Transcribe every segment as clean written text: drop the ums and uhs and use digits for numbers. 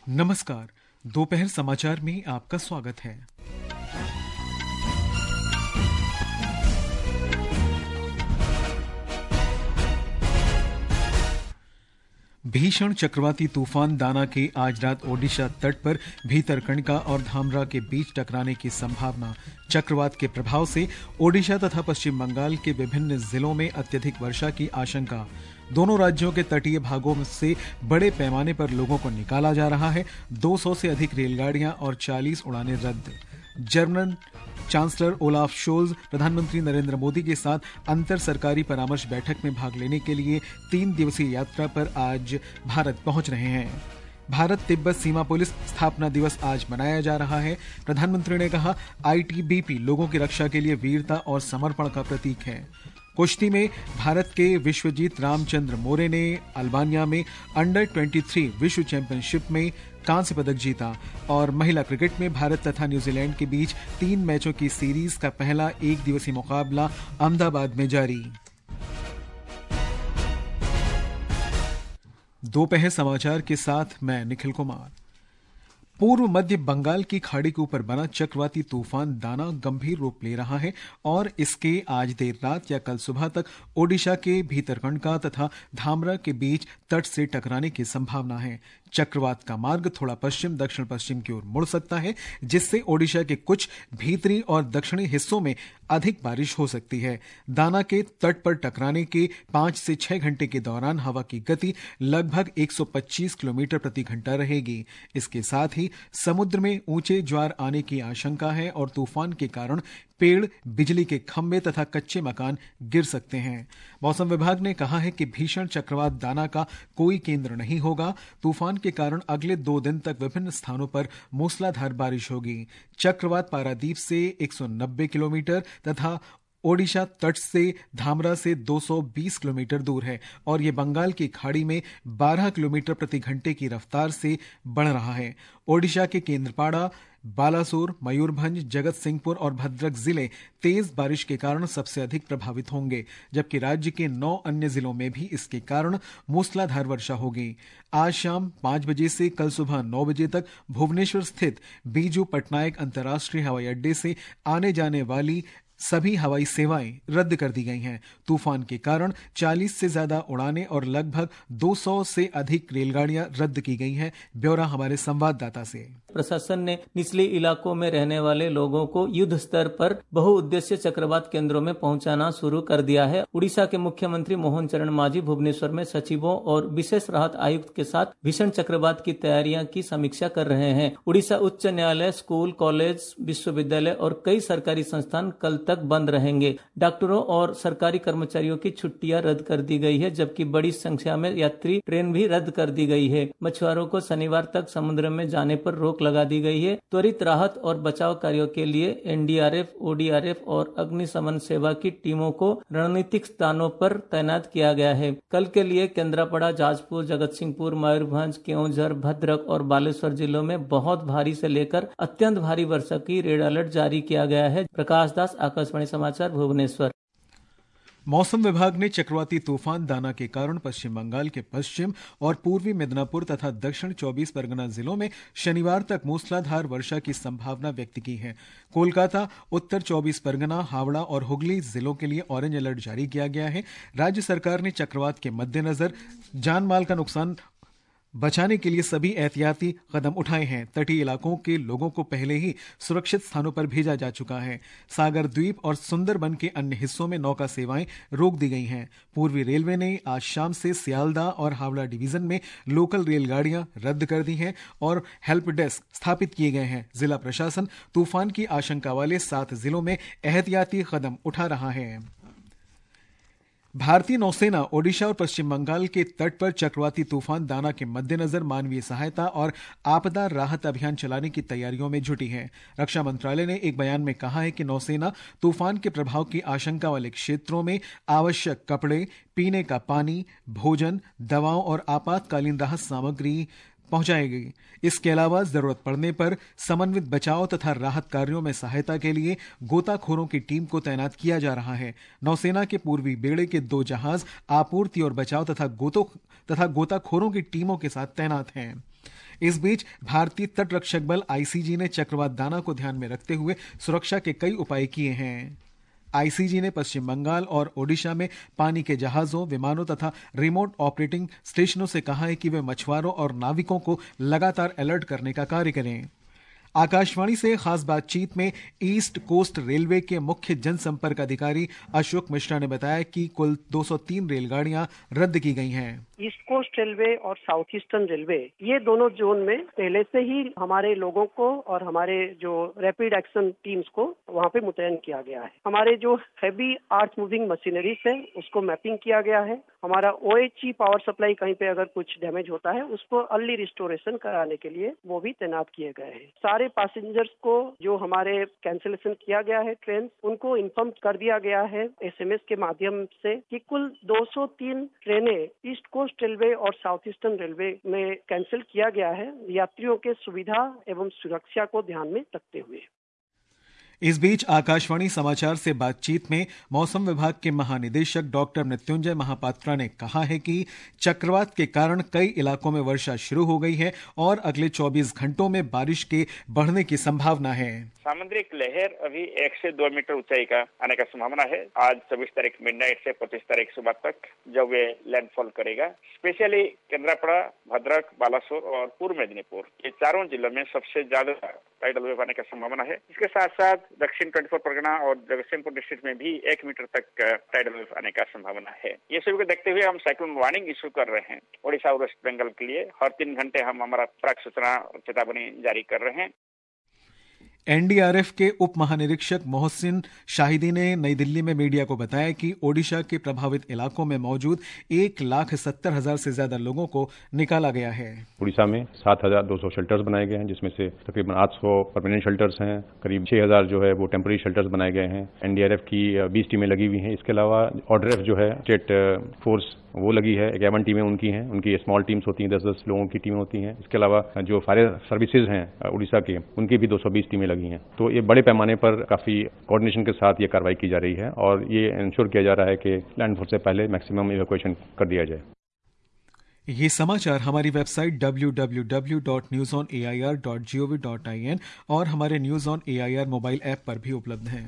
नमस्कार। दोपहर समाचार में आपका स्वागत है। भीषण चक्रवाती तूफान दाना के आज रात ओडिशा तट पर भीतरकनिका और धामरा के बीच टकराने की संभावना। चक्रवात के प्रभाव से ओडिशा तथा पश्चिम बंगाल के विभिन्न जिलों में अत्यधिक वर्षा की आशंका। दोनों राज्यों के तटीय भागों से बड़े पैमाने पर लोगों को निकाला जा रहा है। 200 से अधिक रेलगाड़ियां और 40 उड़ानें रद्द। जर्मन चांसलर ओलाफ शोल्ज प्रधानमंत्री नरेंद्र मोदी के साथ अंतर सरकारी परामर्श बैठक में भाग लेने के लिए 3 दिवसीय यात्रा पर आज भारत पहुंच रहे हैं। भारत तिब्बत सीमा पुलिस स्थापना दिवस आज मनाया जा रहा है। प्रधानमंत्री ने कहा, आईटीबीपी लोगों की रक्षा के लिए वीरता और समर्पण का प्रतीक है। कुश्ती में भारत के विश्वजीत रामचंद्र मोरे ने अल्बानिया में अंडर 23 विश्व चैंपियनशिप में कांस्य पदक जीता। और महिला क्रिकेट में भारत तथा न्यूजीलैंड के बीच 3 मैचों की सीरीज का पहला एक दिवसीय मुकाबला अहमदाबाद में जारी। दोपहर समाचार के साथ मैं निखिल कुमार। पूर्व मध्य बंगाल की खाड़ी के ऊपर बना चक्रवाती तूफान दाना गंभीर रूप ले रहा है और इसके आज देर रात या कल सुबह तक ओडिशा के भीतरकनिका तथा धामरा के बीच तट से टकराने की संभावना है। चक्रवात का मार्ग थोड़ा पश्चिम दक्षिण पश्चिम की ओर मुड़ सकता है, जिससे ओडिशा के कुछ भीतरी और दक्षिणी हिस्सों में अधिक बारिश हो सकती है। दाना के तट पर टकराने के 5 से 6 घंटे के दौरान हवा की गति लगभग 125 किलोमीटर प्रति घंटा रहेगी। इसके साथ ही समुद्र में ऊंचे ज्वार आने की आशंका है और तूफान के कारण पेड़, बिजली के खंभे तथा कच्चे मकान गिर सकते हैं। मौसम विभाग ने कहा है कि भीषण चक्रवात दाना का कोई केंद्र नहीं होगा। तूफान के कारण अगले 2 दिन तक विभिन्न स्थानों पर मूसलाधार बारिश होगी। चक्रवात पारादीप से 190 किलोमीटर तथा ओडिशा तट से धामरा से 220 किलोमीटर दूर है और ये बंगाल की खाड़ी में 12 किलोमीटर प्रति घंटे की रफ्तार से बढ़ रहा है। ओडिशा के केंद्रपाड़ा, बालासोर, मयूरभंज, जगत सिंहपुर और भद्रक जिले तेज बारिश के कारण सबसे अधिक प्रभावित होंगे, जबकि राज्य के 9 अन्य जिलों में भी इसके कारण मूसलाधार वर्षा होगी। आज शाम 5 बजे से कल सुबह 9 बजे तक भुवनेश्वर स्थित बीजू पटनायक अंतर्राष्ट्रीय हवाई अड्डे से आने जाने वाली सभी हवाई सेवाएं रद्द कर दी गई हैं। तूफान के कारण 40 से ज्यादा उड़ानें और लगभग 200 से अधिक रेलगाड़ियां रद्द की गई हैं। ब्यौरा हमारे संवाददाता से। प्रशासन ने निचले इलाकों में रहने वाले लोगों को युद्ध स्तर पर बहुउद्देश्य चक्रवात केंद्रों में पहुंचाना शुरू कर दिया है। उड़ीसा के मुख्यमंत्री मोहन चरण मांझी भुवनेश्वर में सचिवों और विशेष राहत आयुक्त के साथ भीषण चक्रवात की तैयारियां की समीक्षा कर रहे हैं। उड़ीसा उच्च न्यायालय, स्कूल, कॉलेज, विश्वविद्यालय और कई सरकारी संस्थान कल तक बंद रहेंगे। डॉक्टरों और सरकारी कर्मचारियों की छुट्टियां रद्द कर दी गई है, जबकि बड़ी संख्या में यात्री ट्रेन भी रद्द कर दी गई है। मछुआरों को शनिवार तक समुद्र में जाने पर रोक लगा दी गई है। त्वरित राहत और बचाव कार्यों के लिए एनडीआरएफ, ओडीआरएफ और अग्निशमन सेवा की टीमों को रणनीतिक स्थानों पर तैनात किया गया है। कल के लिए केंद्रापड़ा, जाजपुर, जगतसिंहपुर, मयूरभंज, केओंझर, भद्रक और बालेश्वर जिलों में बहुत भारी से लेकर अत्यंत भारी वर्षा की रेड अलर्ट जारी किया गया है। प्रकाश दास, आकाशवाणी समाचार, भुवनेश्वर। मौसम विभाग ने चक्रवाती तूफान दाना के कारण पश्चिम बंगाल के पश्चिम और पूर्वी मिदनापुर तथा दक्षिण 24 परगना जिलों में शनिवार तक मूसलाधार वर्षा की संभावना व्यक्त की है। कोलकाता, उत्तर 24 परगना, हावड़ा और हुगली जिलों के लिए ऑरेंज अलर्ट जारी किया गया है। राज्य सरकार ने चक्रवात के मद्देनजर जान माल का नुकसान बचाने के लिए सभी एहतियाती कदम उठाए हैं। तटीय इलाकों के लोगों को पहले ही सुरक्षित स्थानों पर भेजा जा चुका है। सागर द्वीप और सुंदरबन के अन्य हिस्सों में नौका सेवाएं रोक दी गई हैं। पूर्वी रेलवे ने आज शाम से सियालदह और हावड़ा डिवीजन में लोकल रेलगाड़ियां रद्द कर दी हैं और हेल्प डेस्क स्थापित किए गए हैं। जिला प्रशासन तूफान की आशंका वाले 7 जिलों में एहतियाती कदम उठा रहा है। भारतीय नौसेना ओडिशा और पश्चिम बंगाल के तट पर चक्रवाती तूफान दाना के मद्देनजर मानवीय सहायता और आपदा राहत अभियान चलाने की तैयारियों में जुटी है। रक्षा मंत्रालय ने एक बयान में कहा है कि नौसेना तूफान के प्रभाव की आशंका वाले क्षेत्रों में आवश्यक कपड़े, पीने का पानी, भोजन, दवाओं और आपातकालीन राहत सामग्री पहुंचाएगी। इसके अलावा जरूरत पड़ने पर समन्वित बचाव तथा राहत कार्यों में सहायता के लिए गोताखोरों की टीम को तैनात किया जा रहा है। नौसेना के पूर्वी बेड़े के 2 जहाज आपूर्ति और बचाव तथा गोताखोरों की टीमों के साथ तैनात हैं। इस बीच भारतीय तटरक्षक बल आईसीजी ने चक्रवात दाना को ध्यान में रखते हुए सुरक्षा के कई उपाय किए हैं। आईसीजी ने पश्चिम बंगाल और ओडिशा में पानी के जहाजों, विमानों तथा रिमोट ऑपरेटिंग स्टेशनों से कहा है कि वे मछुआरों और नाविकों को लगातार अलर्ट करने का कार्य करें। आकाशवाणी से खास बातचीत में ईस्ट कोस्ट रेलवे के मुख्य जनसंपर्क अधिकारी अशोक मिश्रा ने बताया कि कुल 203 रेलगाड़ियां रद्द की गई हैं। ईस्ट कोस्ट रेलवे और साउथ ईस्टर्न रेलवे, ये दोनों जोन में पहले से ही हमारे लोगों को और हमारे जो रैपिड एक्शन टीम्स को वहाँ पे मुतयन किया गया है। हमारे जो हैवी अर्थ मूविंग मशीनरीज है उसको मैपिंग किया गया है। हमारा ओएचई पावर सप्लाई कहीं पे अगर कुछ डैमेज होता है उसको अर्ली रिस्टोरेशन कराने के लिए वो भी तैनात किए गए हैं। सारे पैसेंजर्स को जो हमारे कैंसिलेशन किया गया है ट्रेन, उनको इन्फॉर्म कर दिया गया है एसएमएस के माध्यम से कि कुल 203 ट्रेनें ईस्ट कोस्ट रेलवे और साउथ ईस्टर्न रेलवे में कैंसिल किया गया है, यात्रियों के सुविधा एवं सुरक्षा को ध्यान में रखते हुए। इस बीच आकाशवाणी समाचार से बातचीत में मौसम विभाग के महानिदेशक डॉक्टर मृत्युंजय महापात्रा ने कहा है कि चक्रवात के कारण कई इलाकों में वर्षा शुरू हो गई है और अगले 24 घंटों में बारिश के बढ़ने की संभावना है। सामुद्रिक लहर अभी 1 से 2 मीटर ऊंचाई का आने का संभावना है। आज 24 तारीख मिडनाइट से 25 तारीख सुबह तक जब वे लैंडफॉल करेगा, स्पेशली केंद्रापड़ा, भद्रक, बालासोर और पूर्व मेदिनीपुर, ये चारों जिलों में सबसे ज्यादा टाइडल वेव आने का संभावना है। इसके साथ साथ दक्षिण 24 परगना और जगतसिंहपुर डिस्ट्रिक्ट में भी 1 मीटर तक टाइडल वेव आने का संभावना है। ये सभी को देखते हुए हम साइक्लोन वार्निंग इशू कर रहे हैं ओडिशा और वेस्ट बंगाल के लिए। हर 3 घंटे हम हमारा प्राक सूचना चेतावनी जारी कर रहे हैं। एनडीआरएफ के उप महानिरीक्षक मोहसिन शाहिदी ने नई दिल्ली में मीडिया को बताया कि ओडिशा के प्रभावित इलाकों में मौजूद 1,70,000 से ज्यादा लोगों को निकाला गया है। ओडिशा में 7,200 शेल्टर्स बनाए गए हैं, जिसमें से तकरीबन 800 परमानेंट शेल्टर्स हैं, करीब 6,000 जो है वो टेम्पररी शेल्टर्स बनाए गए हैं। एनडीआरएफ की 20 टीमें लगी हुई हैं। इसके अलावा ऑरडीएफ जो है स्टेट फोर्स वो लगी है, 51 टीमें उनकी हैं। उनकी स्मॉल टीम्स होती हैं, 10-10 लोगों की टीमें होती हैं। इसके अलावा जो फायर सर्विसेज हैं उड़ीसा के, उनकी भी 220 टीमें लगी हैं। तो ये बड़े पैमाने पर काफी कोऑर्डिनेशन के साथ ये कार्रवाई की जा रही है और ये इंश्योर किया जा रहा है कि लैंडफॉल से पहले मैक्सिमम इवैक्यूएशन कर दिया जाए। ये समाचार हमारी वेबसाइट www.newsonair.gov.in और हमारे News on AIR mobile app पर भी उपलब्ध हैं।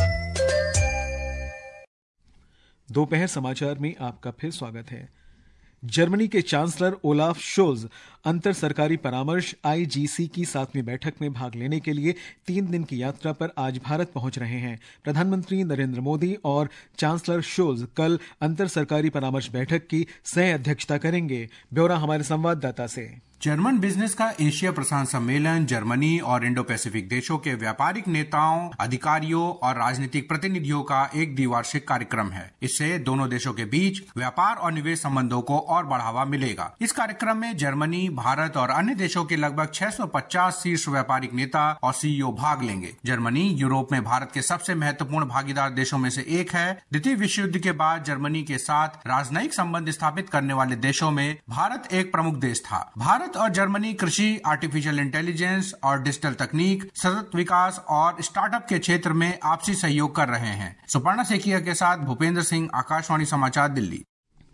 दोपहर समाचार में आपका फिर स्वागत है। जर्मनी के चांसलर ओलाफ शोल्ज अंतर सरकारी परामर्श आईजीसी की 7वीं बैठक में भाग लेने के लिए 3 दिन की यात्रा पर आज भारत पहुंच रहे हैं। प्रधानमंत्री नरेंद्र मोदी और चांसलर शोल्ज कल अंतर सरकारी परामर्श बैठक की सह अध्यक्षता करेंगे। ब्यौरा हमारे संवाददाता से। जर्मन बिजनेस का एशिया प्रशांत सम्मेलन जर्मनी और इंडो पैसिफिक देशों के व्यापारिक नेताओं, अधिकारियों और राजनीतिक प्रतिनिधियों का एक द्विवार्षिक कार्यक्रम है। इससे दोनों देशों के बीच व्यापार और निवेश संबंधों को और बढ़ावा मिलेगा। इस कार्यक्रम में जर्मनी, भारत और अन्य देशों के लगभग 650 शीर्ष व्यापारिक नेता और सीईओ भाग लेंगे। जर्मनी यूरोप में भारत के सबसे महत्वपूर्ण भागीदार देशों में से एक है। द्वितीय विश्व युद्ध के बाद जर्मनी के साथ राजनयिक संबंध स्थापित करने वाले देशों में भारत एक प्रमुख देश था। भारत और जर्मनी कृषि, आर्टिफिशियल इंटेलिजेंस और डिजिटल तकनीक, सतत विकास और स्टार्टअप के क्षेत्र में आपसी सहयोग कर रहे हैं। सुपर्णा सेकिया के साथ भूपेंद्र सिंह, आकाशवाणी समाचार, दिल्ली।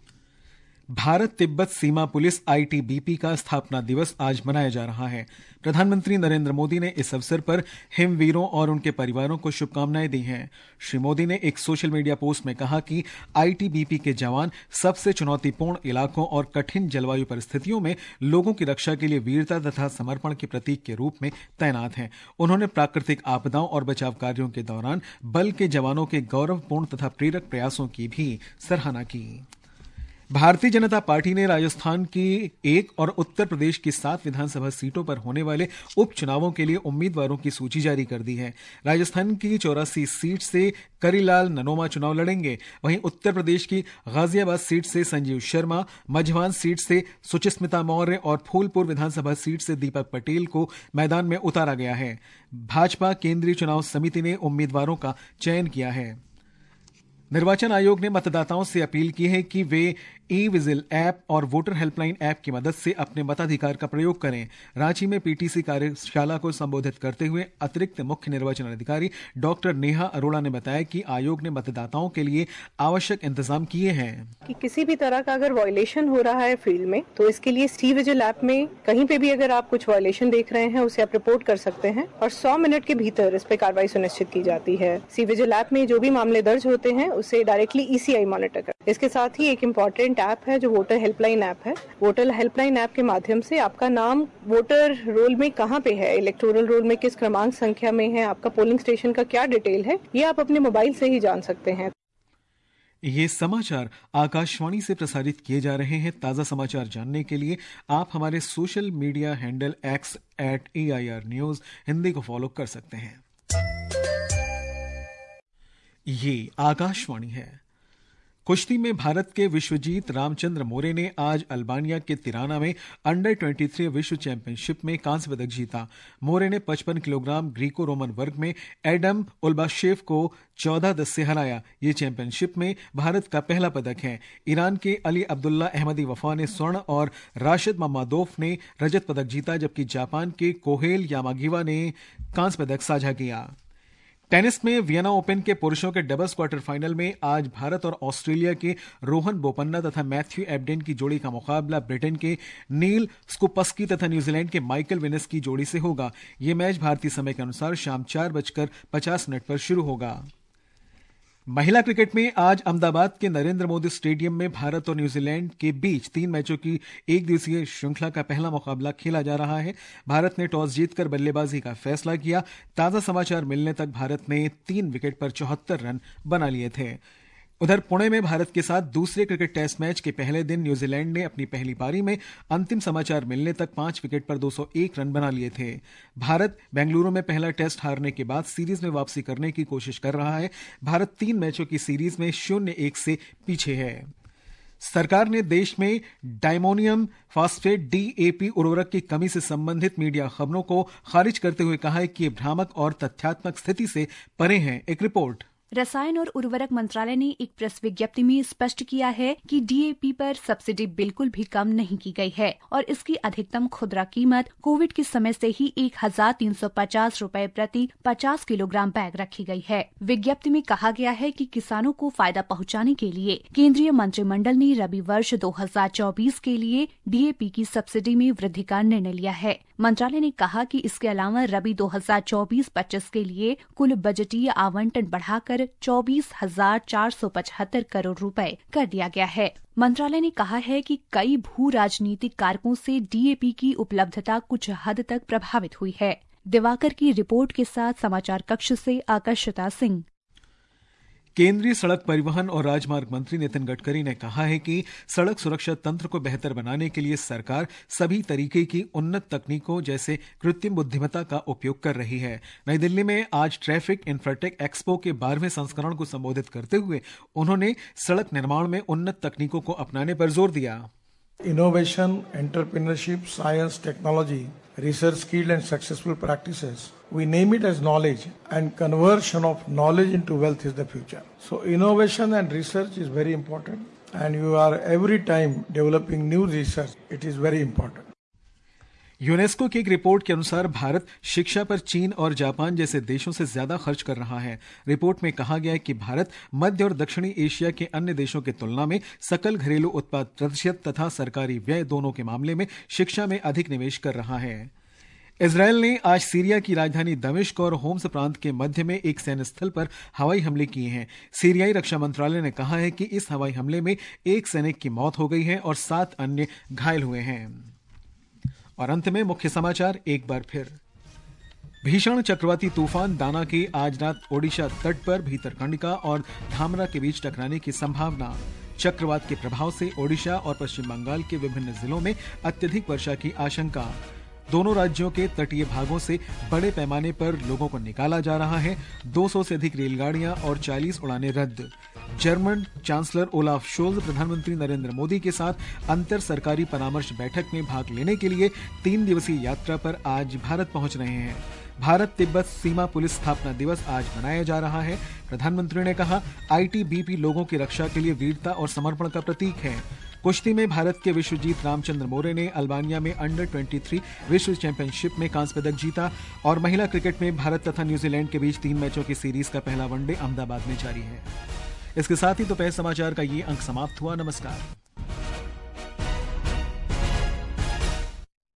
भारत तिब्बत सीमा पुलिस आईटीबीपी का स्थापना दिवस आज मनाया जा रहा है। प्रधानमंत्री नरेंद्र मोदी ने इस अवसर पर हिमवीरों और उनके परिवारों को शुभकामनाएं दी हैं। श्री मोदी ने एक सोशल मीडिया पोस्ट में कहा कि आईटीबीपी के जवान सबसे चुनौतीपूर्ण इलाकों और कठिन जलवायु परिस्थितियों में लोगों की रक्षा के लिए वीरता तथा समर्पण के प्रतीक के रूप में तैनात हैं। उन्होंने प्राकृतिक आपदाओं और बचाव कार्यों के दौरान बल के जवानों के गौरवपूर्ण तथा प्रेरक प्रयासों की भी सराहना की। भारतीय जनता पार्टी ने राजस्थान की 1 और उत्तर प्रदेश की 7 विधानसभा सीटों पर होने वाले उपचुनावों के लिए उम्मीदवारों की सूची जारी कर दी है। राजस्थान की 84 सीट से करीलाल ननोमा चुनाव लड़ेंगे। वहीं उत्तर प्रदेश की गाजियाबाद सीट से संजीव शर्मा, मझवान सीट से सुचिस्मिता मौर्य और फूलपुर विधानसभा सीट से दीपक पटेल को मैदान में उतारा गया है। भाजपा केंद्रीय चुनाव समिति ने उम्मीदवारों का चयन किया है। निर्वाचन आयोग ने मतदाताओं से अपील की है कि वे ई-विजिल ऐप और वोटर हेल्पलाइन ऐप की मदद से अपने मताधिकार का प्रयोग करें। रांची में पीटीसी कार्यशाला को संबोधित करते हुए अतिरिक्त मुख्य निर्वाचन अधिकारी डॉक्टर नेहा अरोड़ा ने बताया कि आयोग ने मतदाताओं के लिए आवश्यक इंतजाम किए हैं। कि किसी भी तरह का अगर वायलेशन हो रहा है फील्ड में तो इसके लिए ई-विजिल ऐप में कहीं पे भी अगर आप कुछ वायलेशन देख रहे हैं उसे आप रिपोर्ट कर सकते हैं और 100 मिनट के भीतर इस पे कार्रवाई सुनिश्चित की जाती है। ई-विजिल ऐप में जो भी मामले दर्ज होते हैं उसे डायरेक्टली ईसीआई मॉनिटर कर। इसके साथ ही एक इम्पॉर्टेंट ऐप है जो वोटर हेल्पलाइन ऐप है। वोटर हेल्पलाइन ऐप के माध्यम से आपका नाम वोटर रोल में कहाँ पे है, इलेक्टोरल रोल में किस क्रमांक संख्या में है, आपका पोलिंग स्टेशन का क्या डिटेल है, ये आप अपने मोबाइल से ही जान सकते हैं। ये समाचार आकाशवाणी से प्रसारित किए जा रहे हैं। ताजा समाचार जानने के लिए आप हमारे social media handle X @AIR News Hindi को फॉलो कर सकते हैं। ये आकाशवाणी है। कुश्ती में भारत के विश्वजीत रामचंद्र मोरे ने आज अल्बानिया के तिराना में अंडर 23 विश्व चैंपियनशिप में कांस्य पदक जीता। मोरे ने 55 किलोग्राम ग्रीको रोमन वर्ग में एडम उल्बाशेव को 14-10 से हराया। ये चैंपियनशिप में भारत का पहला पदक है। ईरान के अली अब्दुल्ला अहमदी वफा ने स्वर्ण और राशिद ममादोफ ने रजत पदक जीता, जबकि जापान के कोहेल यामागिवा ने कांस्य पदक साझा किया। टेनिस में वियना ओपन के पुरुषों के डबल्स क्वार्टर फाइनल में आज भारत और ऑस्ट्रेलिया के रोहन बोपन्ना तथा मैथ्यू एबडेन की जोड़ी का मुकाबला ब्रिटेन के नील स्कुपस्की तथा न्यूजीलैंड के माइकल विनस की जोड़ी से होगा। यह मैच भारतीय समय के अनुसार शाम 4:50 पर शुरू होगा। महिला क्रिकेट में आज अहमदाबाद के नरेंद्र मोदी स्टेडियम में भारत और न्यूजीलैंड के बीच 3 मैचों की एक दिवसीय श्रृंखला का पहला मुकाबला खेला जा रहा है। भारत ने टॉस जीतकर बल्लेबाजी का फैसला किया। ताजा समाचार मिलने तक भारत ने 3 विकेट पर 74 रन बना लिए थे। उधर पुणे में भारत के साथ दूसरे क्रिकेट टेस्ट मैच के पहले दिन न्यूजीलैंड ने अपनी पहली पारी में अंतिम समाचार मिलने तक 5 विकेट पर 201 रन बना लिए थे। भारत बेंगलुरु में पहला टेस्ट हारने के बाद सीरीज में वापसी करने की कोशिश कर रहा है। भारत 3 मैचों की सीरीज में 0-1 से पीछे है। सरकार ने देश में डायमोनियम फॉस्फेट DAP उर्वरक की कमी से संबंधित मीडिया खबरों को खारिज करते हुए कहा है कि ये भ्रामक और तथ्यात्मक स्थिति से परे हैं। एक रिपोर्ट। रसायन और उर्वरक मंत्रालय ने एक प्रेस विज्ञप्ति में स्पष्ट किया है कि DAP पर सब्सिडी बिल्कुल भी कम नहीं की गई है और इसकी अधिकतम खुदरा कीमत कोविड के समय से ही 1,350 रुपए प्रति 50 किलोग्राम बैग रखी गई है। विज्ञप्ति में कहा गया है कि किसानों को फायदा पहुंचाने के लिए केंद्रीय मंत्रिमंडल ने रबी वर्ष 2024 के लिए DAP की सब्सिडी में वृद्धि का निर्णय लिया है। मंत्रालय ने कहा कि इसके अलावा रबी 2024-25 के लिए कुल बजटीय आवंटन बढ़ाकर 24,475 करोड़ रुपए कर दिया गया है। मंत्रालय ने कहा है कि कई भू राजनीतिक कारकों से DAP की उपलब्धता कुछ हद तक प्रभावित हुई है। दिवाकर की रिपोर्ट के साथ समाचार कक्ष से आकाशिता सिंह। केंद्रीय सड़क परिवहन और राजमार्ग मंत्री नितिन गडकरी ने कहा है कि सड़क सुरक्षा तंत्र को बेहतर बनाने के लिए सरकार सभी तरीके की उन्नत तकनीकों जैसे कृत्रिम बुद्धिमत्ता का उपयोग कर रही है। नई दिल्ली में आज ट्रैफिक इंफ्राटेक एक्सपो के 12वें संस्करण को संबोधित करते हुए उन्होंने सड़क निर्माण में उन्नत तकनीकों को अपनाने पर जोर दिया। Innovation, entrepreneurship, science, technology, research, skilled and successful practices. We name it as knowledge, and conversion of knowledge into wealth is the future. So innovation and research is very important, and you are every time developing new research. It is very important. UNESCO की एक report के अनुसार भारत शिक्षा पर चीन और Japan जैसे देशों से ज्यादा खर्च कर रहा है। रिपोर्ट में कहा गया है कि भारत मध्य और दक्षिणी एशिया के अन्य देशों की तुलना में सकल घरेलू उत्पाद प्रतिशत तथा सरकारी व्यय दोनों के मामले में शिक्षा में अधिक निवेश कर रहा है। इजरायल ने आज सीरिया की राजधानी दमिश्क और होम्स प्रांत के मध्य में एक सैन्य स्थल पर हवाई हमले किए हैं। सीरियाई रक्षा मंत्रालय ने कहा है कि इस हवाई हमले में एक सैनिक की मौत हो गई है और 7 अन्य घायल हुए हैं। और अंत में मुख्य समाचार एक बार फिर। भीषण चक्रवाती तूफान दाना के आज रात ओडिशा तट पर भीतरकनिका और धामरा के बीच टकराने की संभावना। चक्रवात के प्रभाव से ओडिशा और पश्चिम बंगाल के विभिन्न जिलों में अत्यधिक वर्षा की आशंका। दोनों राज्यों के तटीय भागों से बड़े पैमाने पर लोगों को निकाला जा रहा है। 200 से अधिक रेलगाड़ियां और 40 उड़ानें रद्द। जर्मन चांसलर ओलाफ शोल्ज प्रधानमंत्री नरेंद्र मोदी के साथ अंतर सरकारी परामर्श बैठक में भाग लेने के लिए 3 दिवसीय यात्रा पर आज भारत पहुंच रहे हैं। भारत तिब्बत सीमा पुलिस स्थापना दिवस आज मनाया जा रहा है। प्रधानमंत्री ने कहा, ITBP लोगों की रक्षा के लिए वीरता और समर्पण का प्रतीक है। कुश्ती में भारत के विश्वजीत रामचंद्र मोरे ने अल्बानिया में अंडर 23 विश्व चैंपियनशिप में कांस्य पदक जीता। और महिला क्रिकेट में भारत तथा न्यूजीलैंड के बीच 3 मैचों की सीरीज का पहला वनडे अहमदाबाद में जारी है। इसके साथ ही दोपहर समाचार का ये अंक समाप्त हुआ। नमस्कार।